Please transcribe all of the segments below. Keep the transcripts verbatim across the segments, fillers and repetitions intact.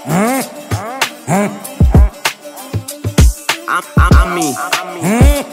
Mm. Mm. I'm, I'm, I'm me. Mm.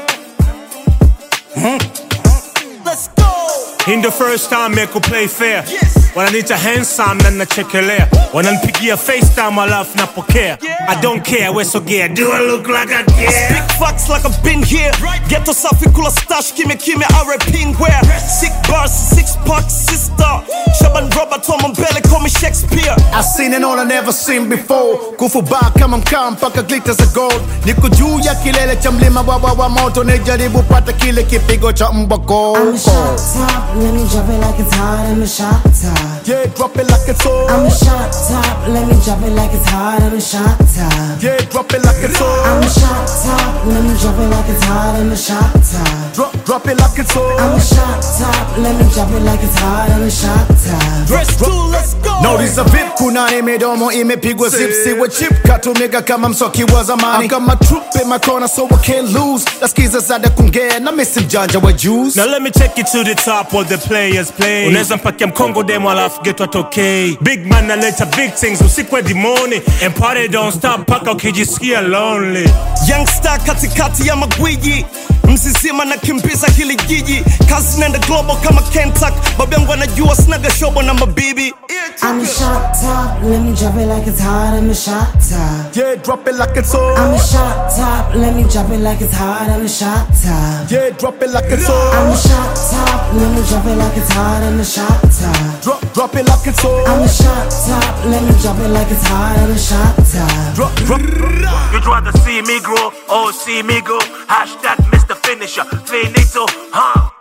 Mm. Let's go. In the first time make you play fair. Yes. Wananiita handsome na nachekelea. Wananipigia FaceTime alafu napokea. I don't care we sogea. Do I look like I care? Big facts like I've been here. Ghetto safi kula stash kimya kimya R I P ngwea. Sick bars, six pack sister. Shaban Robert wa mbele call me Shakespeare. I seen it all I never seen before. Kufubaa kama mkaa mpaka glitters of gold. Niko juu ya kilele cha mlima wa wa wa moto. Nijaribu pata kile kipigo cha mbako. I'm a shot top, let me drop it like it's hot. I'm a shot top. Yeah, drop it like it's all. I'm a shot top, let me drop it like it's hot. I'm a shot top. Yeah, drop it like it's all. I'm a shot top, let me drop it like it's hot. I'm a shot top. Drop, drop it like it's all. I'm a shot top, let me drop it like it's hot. I'm a shot top. Dress two, let's go. Notice a vip kuna midomo imepigwa zip. Siwa chip katumika kama msoki wa zamani. I got my troop in my corner so I can't lose. Nasikiza zada kungea na misi mjanja wa juice. Now let me take you to the top where the players play. Unaweza mpakia mkongo demo alafu get what okay. Big man naleta big things usiku hadi morning. And party don't stop paka ukijisikia lonely. Youngster katikati ya magwiji. Mzizima na kimbiza hili jiji. Kazi nenda global kama Kentucky. Babi yangu anajua snaga shobo na mabibi. I'm a shot top, let me drop it like it's hot. I'm a shot top. Yeah, drop it like it's all. I'm a shot top, let me drop it like it's hot. I'm a shot top. Yeah, drop it like it's all. I'm a shot top, let me drop it like it's hot. I'm a shot top. Drop, drop it like it's all. I'm a shot top, let me drop it like it's hot. I'm a shot top. Drop, drop. You'd rather see me grow or see me go. Hashtag Mister Finisher, finito, huh?